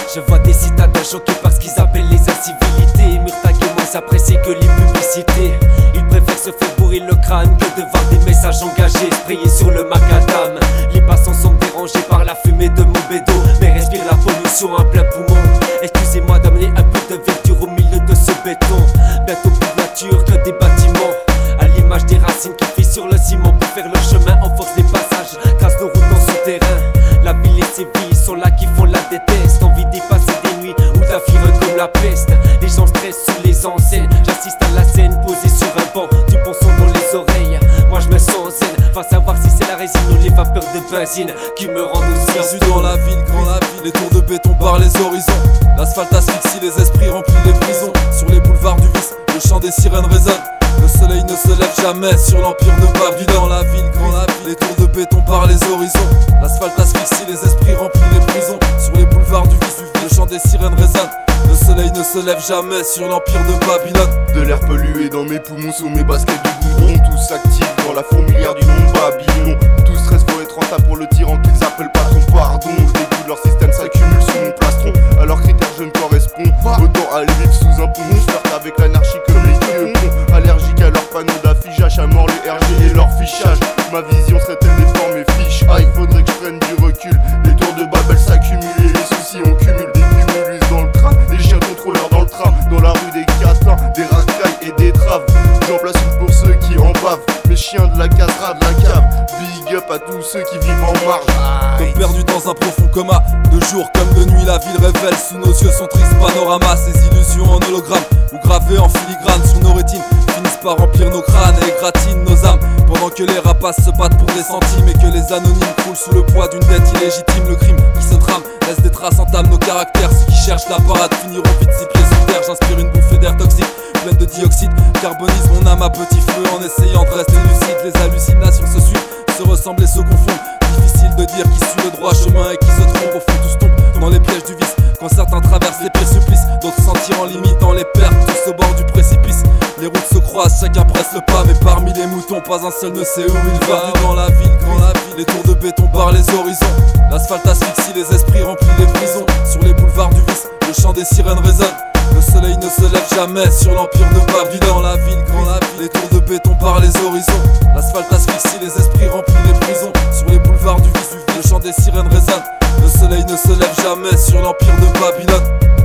Je vois des citadins choqués par ce qu'ils appellent les incivilités. Murs tagués moins appréciés que les publicités. Ils préfèrent se faire bourrer le crâne que de voir des messages engagés sprayés sur le macadam. Les passants sont dérangés par la fumée de mon bédo, mais respirent la pollution à plein poumon. Excusez-moi d'amener un peu de verdure au milieu de ce béton. Bientôt plus de nature que des bâtiments, à l'image des racines qui frissent sur le ciment. Pour faire le chemin, on force les passages, trace nos routes en souterrain. La ville et ses vies sont là qui font la déteste. Envie d'y passer des nuits ou d'affirmer comme la peste. Les gens stressent sous les enseignes. J'assiste à la scène posée sur un banc, du bon son dans les oreilles. Moi je me sens zen, va savoir si c'est la résine ou les vapeurs de benzine qui me rendent aussi perdu dans la ville, les tours de béton par les horizons. L'asphalte asphyxie, les esprits remplis les prisons. Sur les boulevards du vice, le chant des sirènes résonne. Le soleil ne se lève jamais sur l'empire de Babylone. Dans la ville, les tours de béton par les horizons. L'asphalte asphyxie, les esprits remplis les prisons. Sur les boulevards du vice, le chant des sirènes résonne. Le soleil ne se lève jamais sur l'empire de Babylone. De l'air pollué dans mes poumons, sous mes baskets de goudron. Tous s'activent dans la fourmilière du nom Babylon. Tout stress faut être rentable pour le tyran qu'ils appellent patron. Pardon, le dégoût de leur système s'accumule sous mon plastron. À leurs critères je ne corresponds. Autant aller vivre sous un pont. Je flirte avec l'anarchie comme les queupons. Allergique à leurs panneaux d'affichage, à mort les RG et leur fichage. Ma vision serait-elle déformée fiche? Ah, il faudrait que je prenne du recul. Les tours de Babel s'accumulent et les soucis on cumule. Des cumulus dans le train, des chiens contrôleurs dans le tram. Dans la rue des catins, des racailles et des traves. J'en place une pour ceux qui en bavent. Mes chiens de la casera, de la cave. Big up à tous ceux qui vivent en marge. Comme perdu dans un profond coma, de jour comme de nuit la ville révèle sous nos yeux son triste panorama. Ces illusions en hologramme ou gravées en filigrane sur nos rétines finissent par remplir nos crânes et égratignent nos âmes. Pendant que les rapaces se battent pour des centimes et que les anonymes croulent sous le poids d'une dette illégitime. Le crime qui se trame laisse des traces, entame nos caractères. Ceux qui cherchent la parade finiront vite 6 pieds sous terre. J'inspire une bouffée d'air toxique pleine de dioxyde, carbonise mon âme à petit feu en essayant de rester lucide. Les hallucinations se suivent, se ressemblent et se confondent. Difficile de dire qui suit le droit chemin et qui se trompe. Au fond tous tombent dans les pièges du vice. Quand certains traversent les pires supplices, d'autres s'en tirent en limitant les pertes, tous au bord du précipice. Les routes se croisent, chacun presse le pas, mais parmi les moutons, pas un seul ne sait où il va. Dans la ville, les tours de béton par les horizons. L'asphalte asphyxie, les esprits remplis les prisons. Sur les boulevards du vice, le chant des sirènes résonne. Le soleil ne se lève jamais sur l'empire de Babylone. Dans la ville, les tours de béton par les horizons. L'asphalte asphyxie, les esprits remplis les prisons. Sur les boulevards du vice, le chant des sirènes résonne. Le soleil ne se lève jamais sur l'empire de Babylone.